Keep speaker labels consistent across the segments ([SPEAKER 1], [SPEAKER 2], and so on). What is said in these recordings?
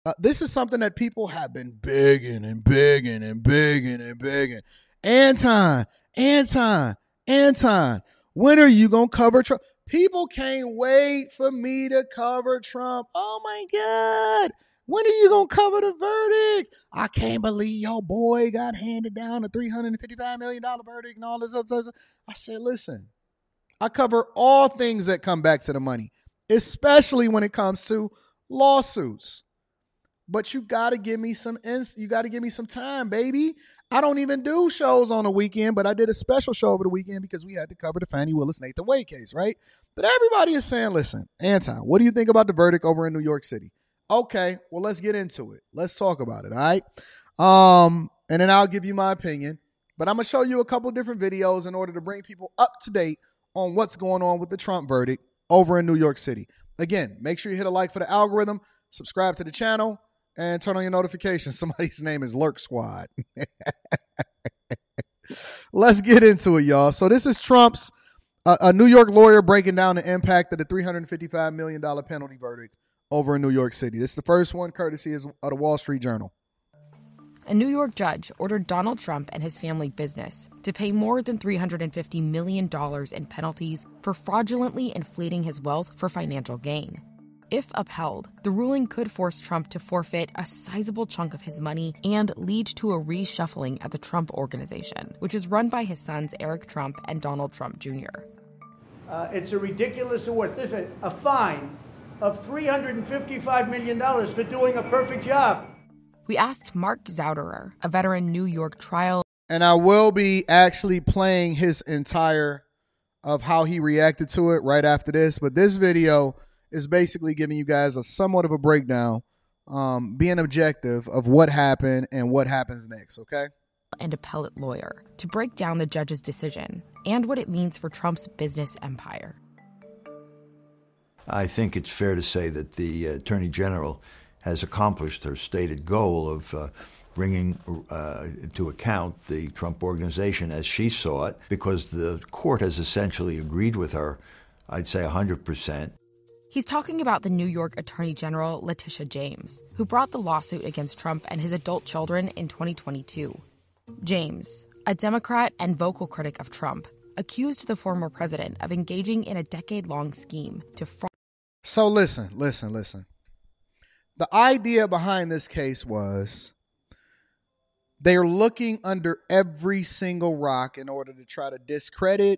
[SPEAKER 1] This is something that people have been bigging and bigging and bigging and bigging. Anton, when are you going to cover Trump? People can't wait for me to cover Trump. Oh my God. When are you going to cover the verdict? I can't believe your boy got handed down a $355 million verdict and all this other stuff. I said, listen, I cover all things that come back to the money, especially when it comes to lawsuits. But you got to give me some time, baby. I don't even do shows on the weekend, but I did a special show over the weekend because we had to cover the Fani Willis Nathan Wade case, right? But everybody is saying, listen, Anton, what do you think about the verdict over in New York City? Okay, well, let's get into it. Let's talk about it, all right? And then I'll give you my opinion. But I'm going to show you a couple different videos in order to bring people up to date on what's going on with the Trump verdict over in New York City. Again, make sure you hit a like for the algorithm, subscribe to the channel, and turn on your notifications. Somebody's name is Lurk Squad. Let's get into it, y'all. So this is Trump's, a New York lawyer breaking down the impact of the $355 million penalty verdict over in New York City. This is the first one, courtesy of the Wall Street Journal.
[SPEAKER 2] A New York judge ordered Donald Trump and his family business to pay more than $350 million in penalties for fraudulently inflating his wealth for financial gain. If upheld, the ruling could force Trump to forfeit a sizable chunk of his money and lead to a reshuffling at the Trump Organization, which is run by his sons Eric Trump and Donald Trump Jr.
[SPEAKER 3] It's a ridiculous award. Listen, a fine of $355 million for doing a perfect job.
[SPEAKER 2] We asked Mark Zauderer, a veteran New York trial.
[SPEAKER 1] And I will be actually playing his entire of how he reacted to it right after this. But this video is basically giving you guys a somewhat of a breakdown, being objective of what happened and what happens next, okay?
[SPEAKER 2] And appellate lawyer to break down the judge's decision and what it means for Trump's business empire.
[SPEAKER 4] I think it's fair to say that the Attorney General has accomplished her stated goal of bringing to account the Trump Organization as she saw it, because the court has essentially agreed with her, I'd say 100%.
[SPEAKER 2] He's talking about the New York Attorney General, Letitia James, who brought the lawsuit against Trump and his adult children in 2022. James, a Democrat and vocal critic of Trump, accused the former president of engaging in a decade-long scheme to fraud.
[SPEAKER 1] So listen. The idea behind this case was they're looking under every single rock in order to try to discredit,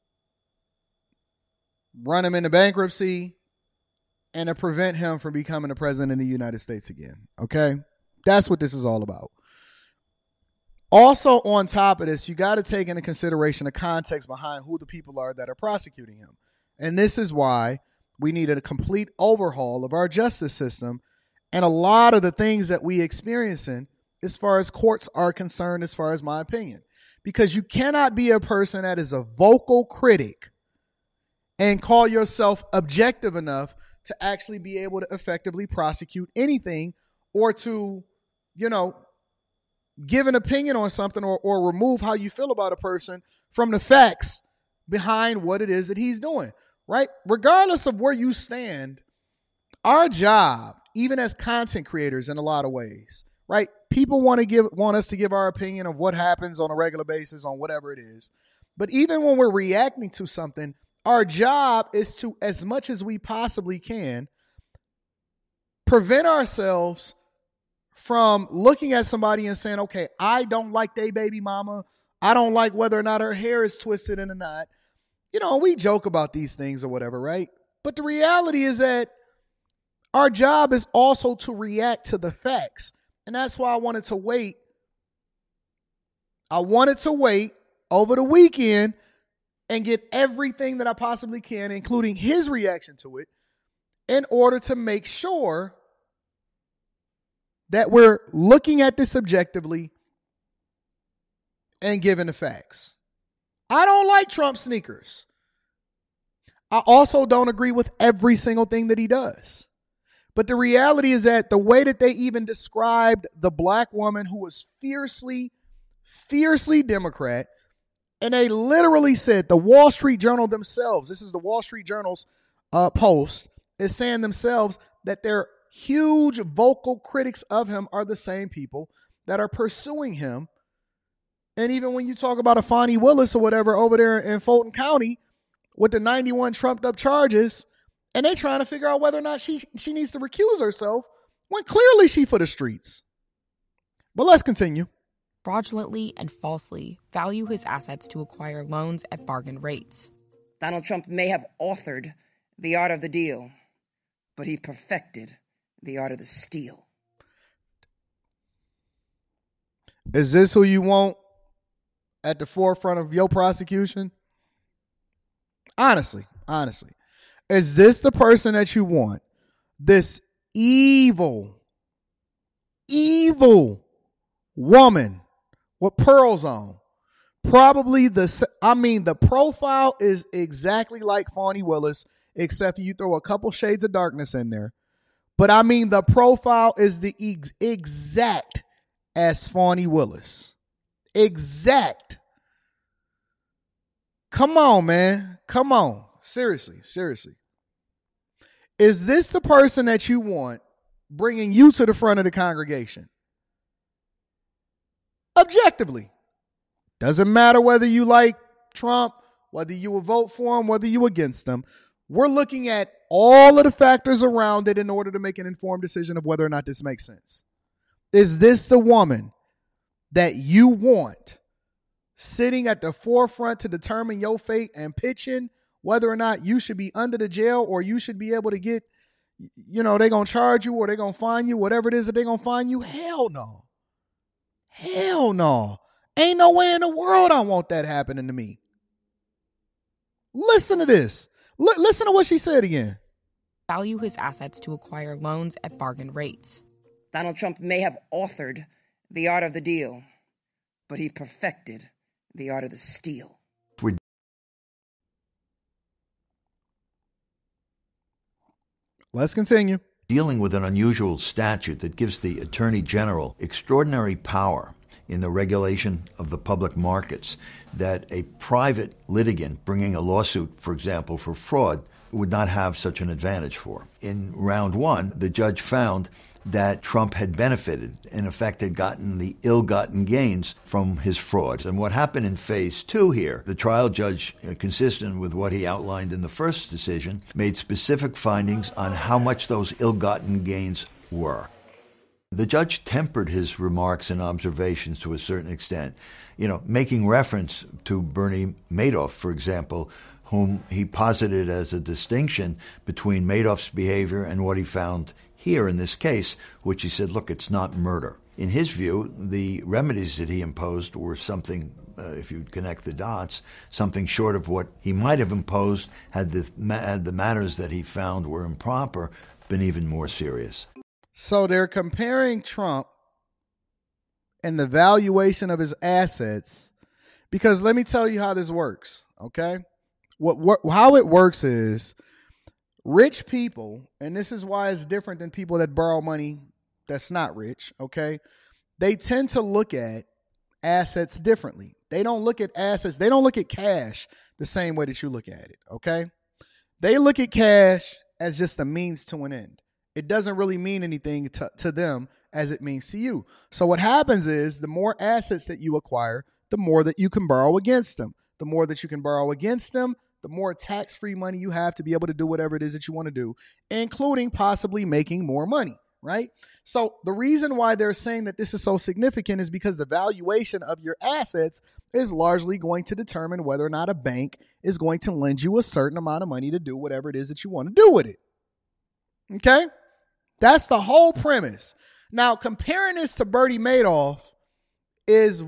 [SPEAKER 1] run him into bankruptcy, and to prevent him from becoming the president of the United States again. Okay? That's what this is all about. Also, on top of this, you got to take into consideration the context behind who the people are that are prosecuting him. And this is why we need a complete overhaul of our justice system and a lot of the things that we experiencing as far as courts are concerned, as far as my opinion. Because you cannot be a person that is a vocal critic and call yourself objective enough to actually be able to effectively prosecute anything or to, give an opinion on something or remove how you feel about a person from the facts behind what it is that he's doing, right? Regardless of where you stand, our job, even as content creators in a lot of ways, right? People want us to give our opinion of what happens on a regular basis on whatever it is. But even when we're reacting to something, our job is to, as much as we possibly can, prevent ourselves from looking at somebody and saying, okay, I don't like they baby mama. I don't like whether or not her hair is twisted in a knot. We joke about these things or whatever, right? But the reality is that our job is also to react to the facts. And that's why I wanted to wait. I wanted to wait over the weekend and get everything that I possibly can, including his reaction to it, in order to make sure that we're looking at this objectively and giving the facts. I don't like Trump sneakers. I also don't agree with every single thing that he does. But the reality is that the way that they even described the black woman who was fiercely Democrat, and they literally said, the Wall Street Journal themselves, this is the Wall Street Journal's post, is saying themselves that they're huge vocal critics of him are the same people that are pursuing him. And even when you talk about a Fonnie Willis or whatever over there in Fulton County with the 91 trumped up charges, and they trying to figure out whether or not she needs to recuse herself when clearly she for the streets. But let's continue.
[SPEAKER 2] Fraudulently and falsely value his assets to acquire loans at bargain rates.
[SPEAKER 5] Donald Trump may have authored the art of the deal, but he perfected the art of the steal.
[SPEAKER 1] Is this who you want at the forefront of your prosecution? Honestly. Is this the person that you want? This evil woman with pearls on. Probably the profile is exactly like Fonnie Willis, except you throw a couple shades of darkness in there. But I mean, the profile is the exact as Fonnie Willis. Exact. Come on, man. Come on. Seriously. Is this the person that you want bringing you to the front of the congregation? Objectively. Doesn't matter whether you like Trump, whether you will vote for him, whether you against him. We're looking at all of the factors around it in order to make an informed decision of whether or not this makes sense. Is this the woman that you want sitting at the forefront to determine your fate and pitching whether or not you should be under the jail or you should be able to get, they're going to charge you or they're going to fine you, whatever it is that they're going to fine you? Hell no. Ain't no way in the world I want that happening to me. Listen to this. Listen to what she said again.
[SPEAKER 2] Value his assets to acquire loans at bargain rates.
[SPEAKER 5] Donald Trump may have authored the art of the deal, but he perfected the art of the steal.
[SPEAKER 1] Let's continue.
[SPEAKER 4] Dealing with an unusual statute that gives the Attorney General extraordinary power in the regulation of the public markets that a private litigant bringing a lawsuit, for example, for fraud, would not have such an advantage for. In round one, the judge found that Trump had benefited, in effect had gotten the ill-gotten gains from his frauds. And what happened in phase two here, the trial judge, consistent with what he outlined in the first decision, made specific findings on how much those ill-gotten gains were. The judge tempered his remarks and observations to a certain extent, making reference to Bernie Madoff, for example, whom he posited as a distinction between Madoff's behavior and what he found here in this case, which he said, look, it's not murder. In his view, the remedies that he imposed were something, if you connect the dots, something short of what he might have imposed had the matters that he found were improper been even more serious.
[SPEAKER 1] So they're comparing Trump and the valuation of his assets, because let me tell you how this works, okay? How it works is rich people, and this is why it's different than people that borrow money that's not rich, okay? They tend to look at assets differently. They don't look at assets. They don't look at cash the same way that you look at it, okay? They look at cash as just a means to an end. It doesn't really mean anything to them as it means to you. So what happens is the more assets that you acquire, the more that you can borrow against them. The more that you can borrow against them, the more tax-free money you have to be able to do whatever it is that you want to do, including possibly making more money, right? So the reason why they're saying that this is so significant is because the valuation of your assets is largely going to determine whether or not a bank is going to lend you a certain amount of money to do whatever it is that you want to do with it. Okay? That's the whole premise. Now, comparing this to Bernie Madoff is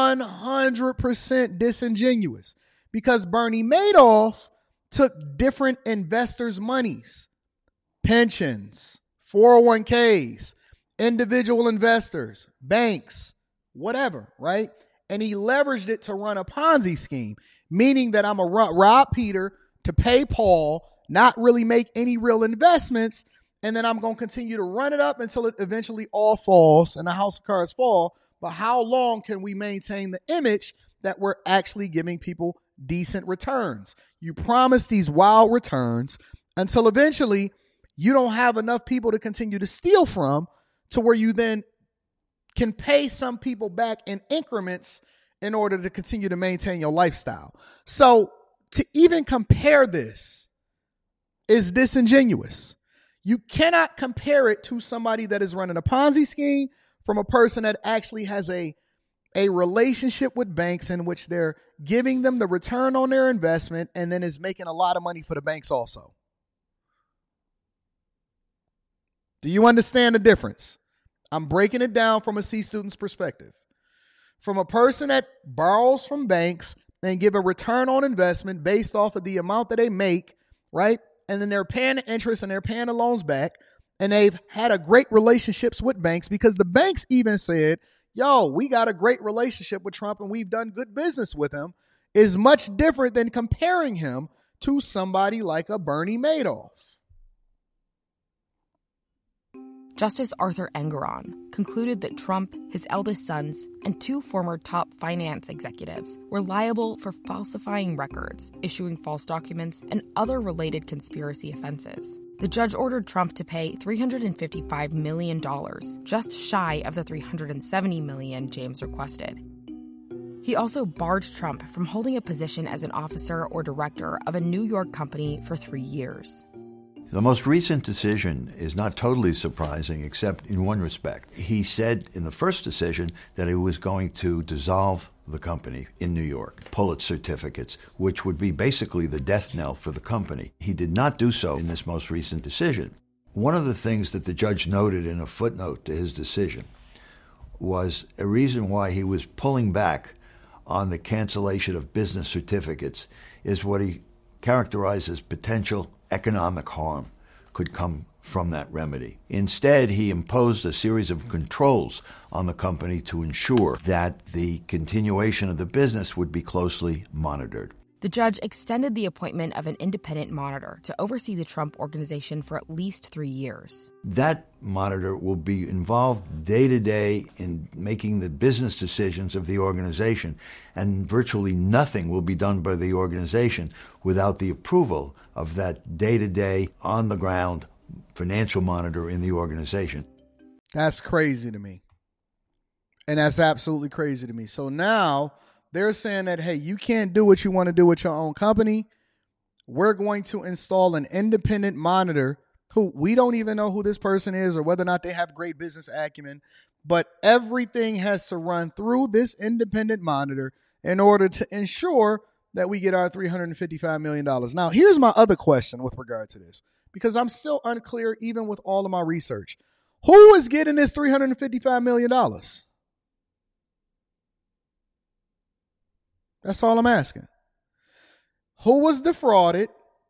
[SPEAKER 1] 100% disingenuous because Bernie Madoff took different investors' monies, pensions, 401ks, individual investors, banks, whatever, right? And he leveraged it to run a Ponzi scheme, meaning that I'm a rob Peter to pay Paul, not really make any real investments, and then I'm going to continue to run it up until it eventually all falls and the house of cards fall. But how long can we maintain the image that we're actually giving people decent returns? You promise these wild returns until eventually you don't have enough people to continue to steal from to where you then can pay some people back in increments in order to continue to maintain your lifestyle. So to even compare this is disingenuous. You cannot compare it to somebody that is running a Ponzi scheme from a person that actually has a relationship with banks in which they're giving them the return on their investment and then is making a lot of money for the banks also. Do you understand the difference? I'm breaking it down from a C student's perspective. From a person that borrows from banks and give a return on investment based off of the amount that they make, right? And then they're paying the interest and they're paying the loans back. And they've had a great relationships with banks because the banks even said, yo, we got a great relationship with Trump and we've done good business with him, is much different than comparing him to somebody like a Bernie Madoff.
[SPEAKER 2] Justice Arthur Engoron concluded that Trump, his eldest sons, and 2 former top finance executives were liable for falsifying records, issuing false documents, and other related conspiracy offenses. The judge ordered Trump to pay $355 million, just shy of the $370 million James requested. He also barred Trump from holding a position as an officer or director of a New York company for 3 years.
[SPEAKER 4] The most recent decision is not totally surprising, except in one respect. He said in the first decision that he was going to dissolve the company in New York, pull its certificates, which would be basically the death knell for the company. He did not do so in this most recent decision. One of the things that the judge noted in a footnote to his decision was a reason why he was pulling back on the cancellation of business certificates is what he characterized as potential economic harm could come from that remedy. Instead, he imposed a series of controls on the company to ensure that the continuation of the business would be closely monitored.
[SPEAKER 2] The judge extended the appointment of an independent monitor to oversee the Trump Organization for at least 3 years.
[SPEAKER 4] That monitor will be involved day to day in making the business decisions of the organization, and virtually nothing will be done by the organization without the approval of that day-to-day, on-the-ground financial monitor in the organization.
[SPEAKER 1] That's crazy to me. And that's absolutely crazy to me. So now they're saying that, hey, you can't do what you want to do with your own company. We're going to install an independent monitor who we don't even know who this person is or whether or not they have great business acumen. But everything has to run through this independent monitor in order to ensure that we get our $355 million. Now, here's my other question with regard to this, because I'm still unclear even with all of my research. Who is getting this $355 million? That's all I'm asking. Who was defrauded?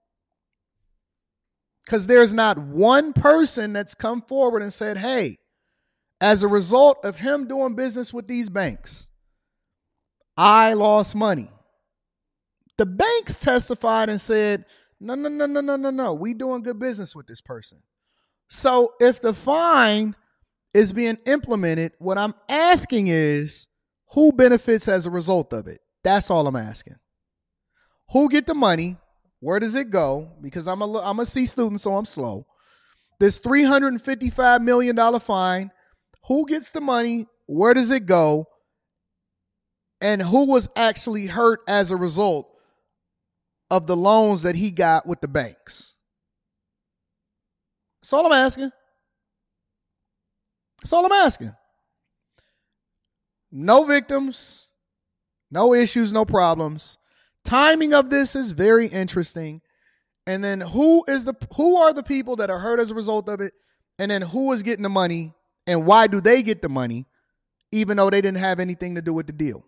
[SPEAKER 1] Because there's not one person that's come forward and said, hey, as a result of him doing business with these banks, I lost money. The banks testified and said, no, we doing good business with this person. So if the fine is being implemented, what I'm asking is, who benefits as a result of it? That's all I'm asking. Who get the money? Where does it go? Because I'm a C student, so I'm slow. This $355 million fine, who gets the money? Where does it go? And who was actually hurt as a result of the loans that he got with the banks? That's all I'm asking. That's all I'm asking. No victims. No issues, no problems. Timing of this is very interesting. And then who are the people that are hurt as a result of it? And then who is getting the money and why do they get the money even though they didn't have anything to do with the deal?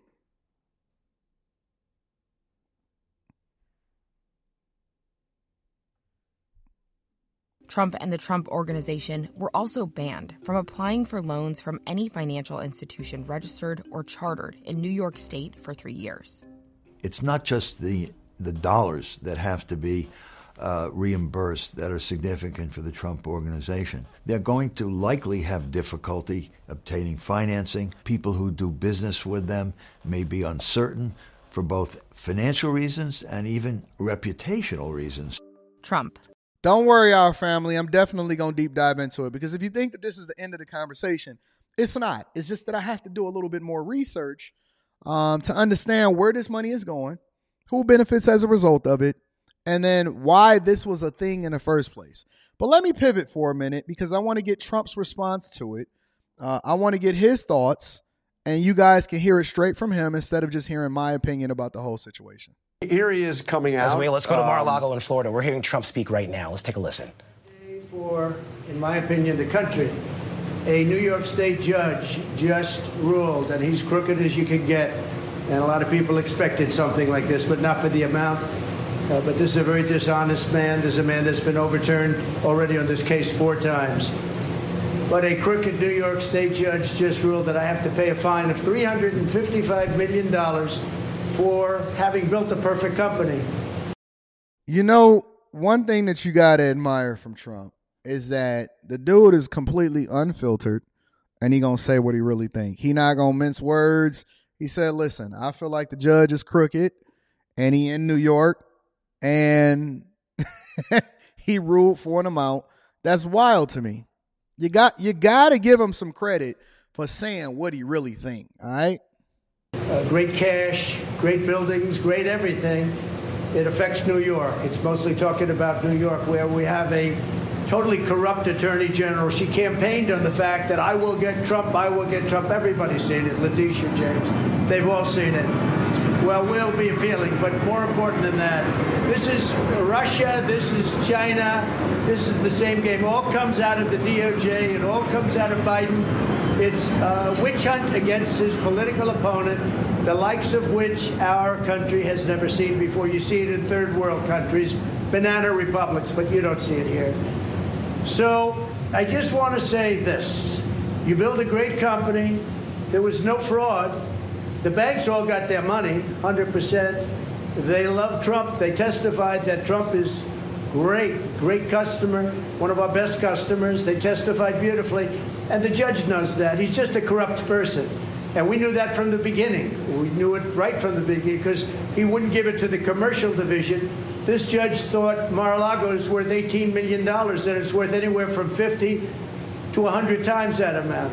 [SPEAKER 2] Trump and the Trump Organization were also banned from applying for loans from any financial institution registered or chartered in New York State for 3 years.
[SPEAKER 4] It's not just the dollars that have to be reimbursed that are significant for the Trump Organization. They're going to likely have difficulty obtaining financing. People who do business with them may be uncertain for both financial reasons and even reputational reasons.
[SPEAKER 2] Trump,
[SPEAKER 1] Don't worry, our family. I'm definitely going to deep dive into it, because if you think that this is the end of the conversation, it's not. It's just that I have to do a little bit more research to understand where this money is going, who benefits as a result of it, and then why this was a thing in the first place. But let me pivot for a minute, because I want to get Trump's response to it. I want to get his thoughts, and you guys can hear it straight from him instead of just hearing my opinion about the whole situation.
[SPEAKER 6] Here he is coming out.
[SPEAKER 7] Let's go to Mar-a-Lago in Florida. We're hearing Trump speak right now. Let's take a listen.
[SPEAKER 3] For, in my opinion, the country, a New York State judge just ruled that he's crooked as you can get. And a lot of people expected something like this, but not for the amount. But this is a very dishonest man. This is a man that's been overturned already on this case 4 times. But a crooked New York State judge just ruled that I have to pay a fine of $355 million for having built a perfect company.
[SPEAKER 1] You know, one thing that you got to admire from Trump is that the dude is completely unfiltered, and he going to say what he really think. He not going to mince words. He said, listen, I feel like the judge is crooked, and he in New York, and he ruled for an amount. That's wild to me. You got to give him some credit for saying what he really think, all right?
[SPEAKER 3] Great cash, great buildings, great everything. It affects New York. It's mostly talking about New York, where we have a totally corrupt attorney general. She campaigned on the fact that I will get Trump, I will get Trump. Everybody's seen it. Letitia James, they've all seen it. Well, we'll be appealing, but more important than that, this is Russia, this is China, this is the same game. All comes out of the DOJ, it all comes out of Biden. It's a witch hunt against his political opponent, the likes of which our country has never seen before. You see it in third world countries, banana republics, but you don't see it here. So I just want to say this. You build a great company. There was no fraud. The banks all got their money, 100%. They love Trump. They testified that Trump is great customer, one of our best customers. They testified beautifully. And the judge knows that. He's just a corrupt person. And we knew that from the beginning. We knew it right from the beginning, because he wouldn't give it to the commercial division. This judge thought Mar-a-Lago is worth $18 million, and it's worth anywhere from 50 to 100 times that amount.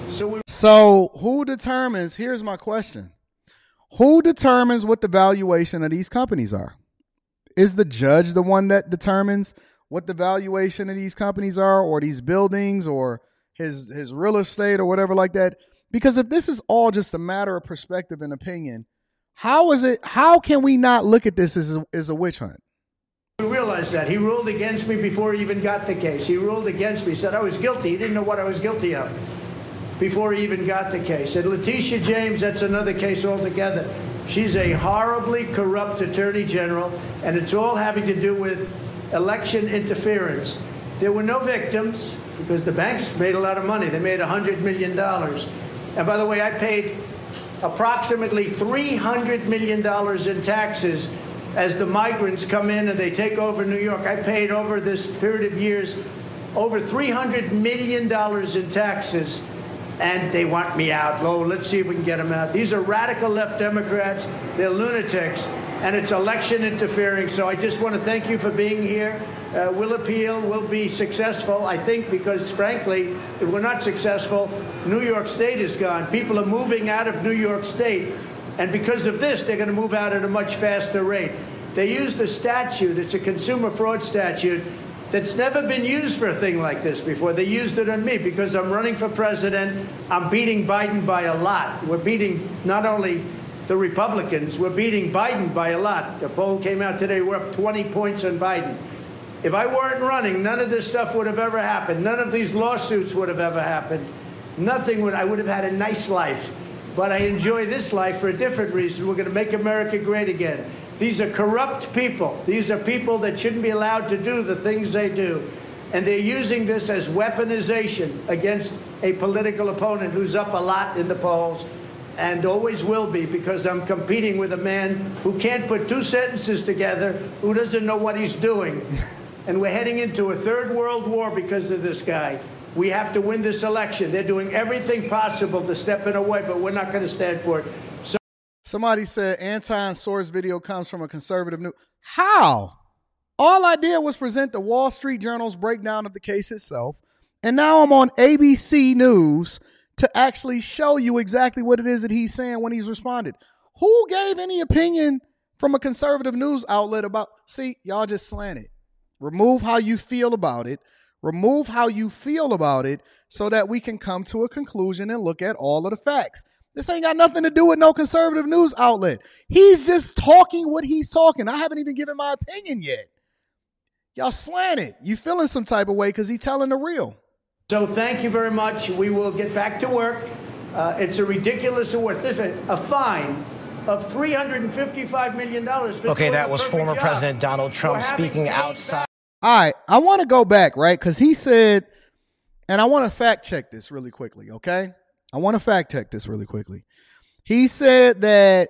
[SPEAKER 1] So who determines, here's my question, who determines what the valuation of these companies are? Is the judge the one that determines what the valuation of these companies are, or these buildings, or his real estate, or whatever like that? Because if this is all just a matter of perspective and opinion, how can we not look at this as a witch hunt?
[SPEAKER 3] We realize that. He ruled against me before he even got the case. He ruled against me. He said I was guilty. He didn't know what I was guilty of before he even got the case. And Letitia James, that's another case altogether. She's a horribly corrupt attorney general, and it's all having to do with election interference. There were no victims because the banks made a lot of money. They made $100 million. And by the way, I paid approximately $300 million in taxes as the migrants come in and they take over New York. I paid over this period of years over $300 million in taxes, and they want me out. Oh, let's see if we can get them out. These are radical left Democrats. They're lunatics, and it's election interfering. So I just want to thank you for being here. We'll appeal. We'll be successful, I think, because, frankly, if we're not successful, New York State is gone. People are moving out of New York State, and because of this, they're going to move out at a much faster rate. They used a statute. It's a consumer fraud statute that's never been used for a thing like this before. They used it on me because I'm running for president. I'm beating Biden by a lot. We're beating not only the Republicans, we're beating Biden by a lot. The poll came out today. We're up 20 points on Biden. If I weren't running, none of this stuff would have ever happened. None of these lawsuits would have ever happened. Nothing would. I would have had a nice life. But I enjoy this life for a different reason. We're going to make America great again. These are corrupt people. These are people that shouldn't be allowed to do the things they do. And they're using this as weaponization against a political opponent who's up a lot in the polls and always will be, because I'm competing with a man who can't put two sentences together, who doesn't know what he's doing. And we're heading into a third world war because of this guy. We have to win this election. They're doing everything possible to step in our way, but we're not going to stand for it.
[SPEAKER 1] Somebody said anti-source video comes from a conservative news. How? All I did was present the Wall Street Journal's breakdown of the case itself. And now I'm on ABC News to actually show you exactly what it is that he's saying when he's responded. Who gave any opinion from a conservative news outlet about, see, y'all just slant it. Remove how you feel about it. Remove how you feel about it so that we can come to a conclusion and look at all of the facts. This ain't got nothing to do with no conservative news outlet. He's just talking what he's talking. I haven't even given my opinion yet. Y'all slant it. You feeling some type of way because he's telling the real.
[SPEAKER 3] So thank you very much. We will get back to work. It's a ridiculous award. Listen, a fine of $355 million.
[SPEAKER 7] Okay, that was former President Donald Trump speaking outside.
[SPEAKER 1] All right, I want to go back, right? Because he said, and I want to fact check this really quickly, okay? I want to fact check this really quickly. He said that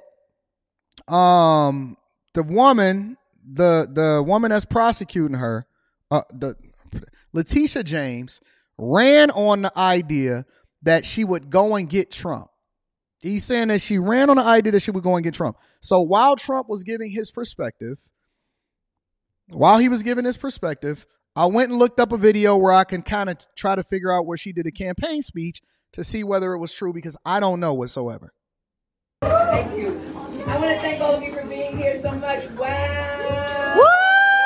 [SPEAKER 1] the woman that's prosecuting her, Letitia James, ran on the idea that she would go and get Trump. He's saying that she ran on the idea that she would go and get Trump. So while Trump was giving his perspective, I went and looked up a video where I can kind of try to figure out where she did a campaign speech to see whether it was true, because I don't know whatsoever.
[SPEAKER 6] Thank you. I want to thank all of you for being here so much. Wow.
[SPEAKER 1] Woo!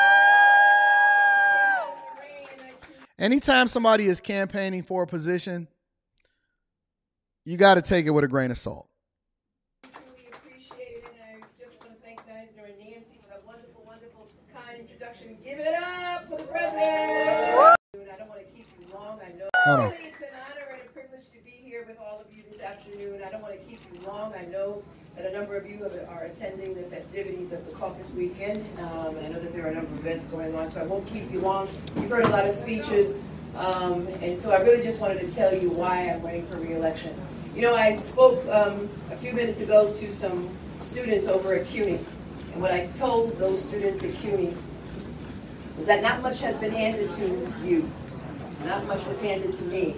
[SPEAKER 1] Anytime somebody is campaigning for a position, you got to take it with a grain of salt.
[SPEAKER 6] Truly appreciate it, and I just want to thank Meisner and Nancy for that wonderful, wonderful, kind introduction. Give it up for the president. I don't want to keep you long. I know really it's an honor and a privilege to be here with all of you this afternoon. I don't want to keep you long. I know that a number of you are attending the festivities of the caucus weekend, and I know that there are a number of events going on, so I won't keep you long. You've heard a lot of speeches, and so I really just wanted to tell you why I'm running for re-election. You know, I spoke a few minutes ago to some students over at CUNY, and what I told those students at CUNY was that not much has been handed to you. Not much was handed to me.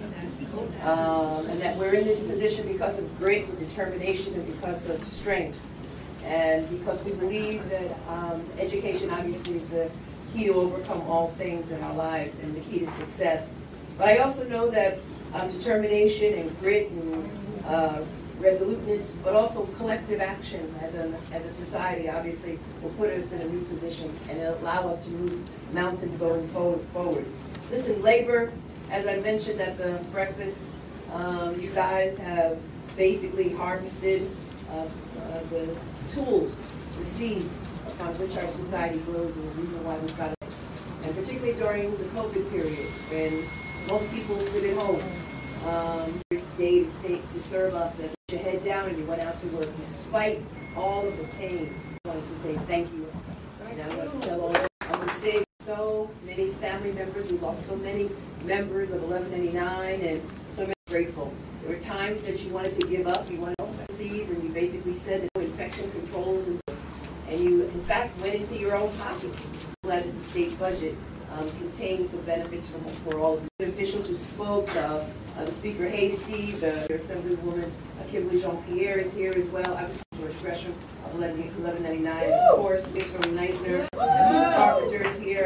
[SPEAKER 6] And that we're in this position because of grit and determination and because of strength. And because we believe that education obviously is the key to overcome all things in our lives and the key to success. But I also know that determination and grit and resoluteness, but also collective action as a society, obviously, will put us in a new position and allow us to move mountains going forward. Listen, labor, as I mentioned at the breakfast, you guys have basically harvested the tools, the seeds upon which our society grows, and the reason why we've got it. And particularly during the COVID period, when most people stood at home, day to serve us as you head down and you went out to work, despite all of the pain. I wanted to say thank you. And I want to tell all of you, I want to say so many family members. We lost so many members of 1199, and so many grateful. There were times that you wanted to give up. You wanted to seize, and you basically said that infection controls, and you, in fact, went into your own pockets. I'm glad that the state budget contains some benefits for all of the officials who spoke. The Speaker Hasty, the Assemblywoman Kimberly Jean-Pierre is here as well. I was George Gresham of 1199, and of course, Mitch from Neisner. Steve Carpenter is here.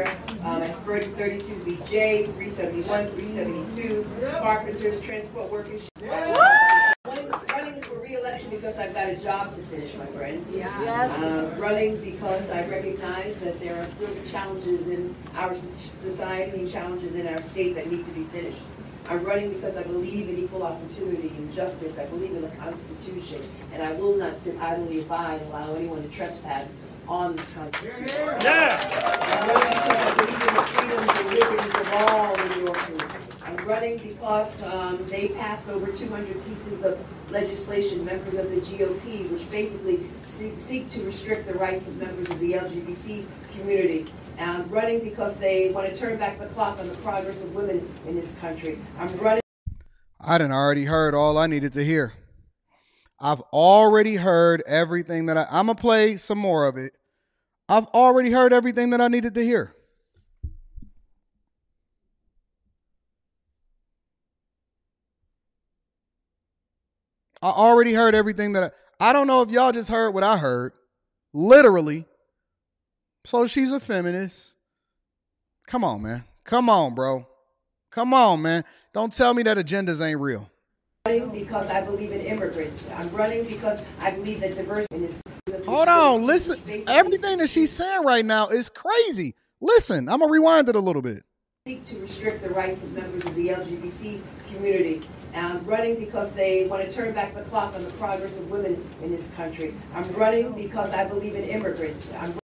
[SPEAKER 6] 32BJ, 371, 372. Carpenters, transport workers. Running for re-election because I've got a job to finish, my friends. Yes. Running because I recognize that there are still some challenges in our society and challenges in our state that need to be finished. I'm running because I believe in equal opportunity and justice. I believe in the Constitution, and I will not sit idly by and allow anyone to trespass on the Constitution. Yeah. I'm running because I believe in the freedoms and liberties of all New Yorkers. I'm running because they passed over 200 pieces of legislation, members of the GOP, which basically seek to restrict the rights of members of the LGBT community. And I'm running because they want to turn back the clock on the progress of women in this country. I'm running.
[SPEAKER 1] I done already heard all I needed to hear. I've already heard everything that I'm going to play some more of it. I've already heard everything that I needed to hear. I already heard everything that I don't know if y'all just heard what I heard. Literally. So she's a feminist. Come on, man. Come on, bro. Come on, man. Don't tell me that agendas ain't real.
[SPEAKER 6] Running because I believe in immigrants. I'm running because I believe that diversity is.
[SPEAKER 1] Hold on. Listen. Everything that she's saying right now is crazy. Listen, I'm going to rewind it a little bit.
[SPEAKER 6] Seek to restrict the rights of members of the LGBT community. I'm running because they want to turn back the clock on the progress of women in this country. I'm running because I believe in immigrants.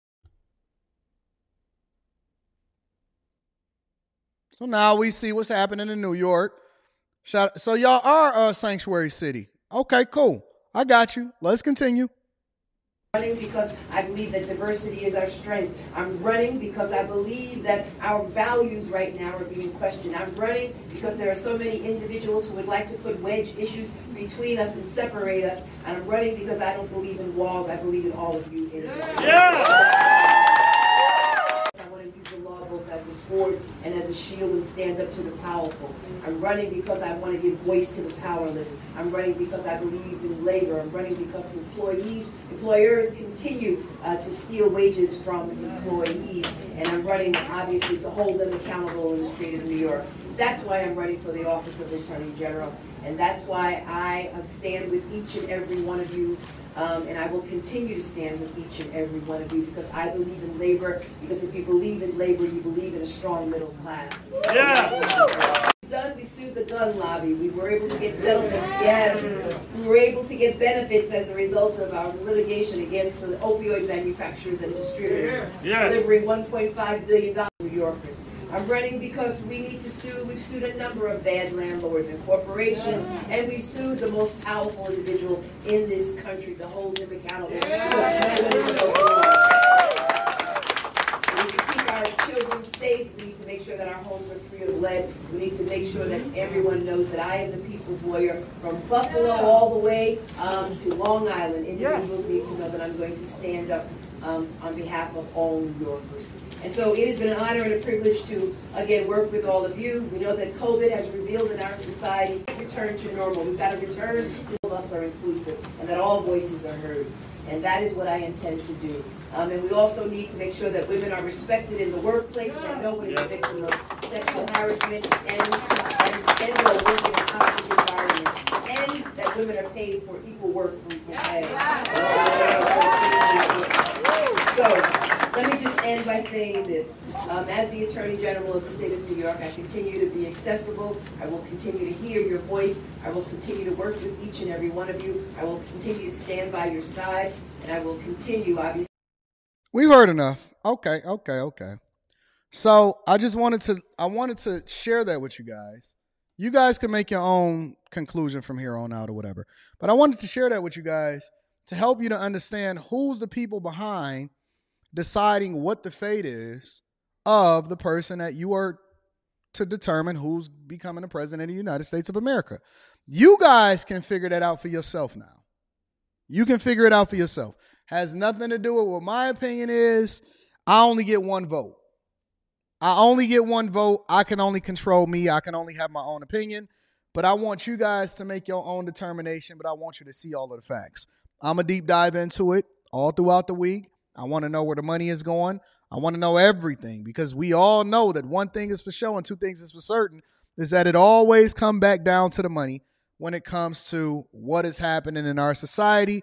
[SPEAKER 1] So now we see what's happening in New York. So y'all are a sanctuary city. Okay, cool. I got you. Let's continue.
[SPEAKER 6] Running because I believe that diversity is our strength. I'm running because I believe that our values right now are being questioned. I'm running because there are so many individuals who would like to put wedge issues between us and separate us. And I'm running because I don't believe in walls. I believe in all of you individuals. I want to use the law book as a sword and as a shield and stand up to the powerful. I'm running because I want to give voice to the powerless. I'm running because I believe in labor. I'm running because employers continue to steal wages from employees. And I'm running, obviously, to hold them accountable in the state of New York. That's why I'm running for the office of Attorney General. And that's why I stand with each and every one of you. And I will continue to stand with each and every one of you because I believe in labor. Because if you believe in labor, you believe in a strong middle class. Yeah. We sued the gun lobby. We were able to get settlements. Yes. We were able to get benefits as a result of our litigation against the opioid manufacturers and distributors, delivering $1.5 billion to New Yorkers. I'm running because we need to sue. We've sued a number of bad landlords and corporations, and we've sued the most powerful individual in this country to hold him accountable. We need to keep our children safe. We need to make sure that our homes are free of lead. We need to make sure that everyone knows that I am the people's lawyer from Buffalo all the way to Long Island. Individuals need to know that I'm going to stand up on behalf of all New Yorkers. And so it has been an honor and a privilege to, again, work with all of you. We know that COVID has revealed in our society a return to normal. We've got to return to all of us are inclusive and that all voices are heard. And that is what I intend to do. And we also need to make sure that women are respected in the workplace and that no one is a victim of sexual harassment and will work in a toxic environment. And that women are paid for equal work for equal pay. So, let me just end by saying this. As the Attorney General of the state of New York, I continue to be accessible. I will continue to hear your voice. I will continue to work with each and every one of you. I will continue to stand by your side. And I will continue, obviously.
[SPEAKER 1] We've heard enough. Okay. So I wanted to share that with you guys. You guys can make your own conclusion from here on out or whatever. But I wanted to share that with you guys to help you to understand who's the people behind deciding what the fate is of the person that you are to determine who's becoming the president of the United States of America. You guys can figure that out for yourself now. You can figure it out for yourself. Has nothing to do with what my opinion is. I only get one vote. I can only control me. I can only have my own opinion. But I want you guys to make your own determination, but I want you to see all of the facts. I'm going to deep dive into it all throughout the week. I want to know where the money is going. I want to know everything because we all know that one thing is for sure and two things is for certain is that it always comes back down to the money when it comes to what is happening in our society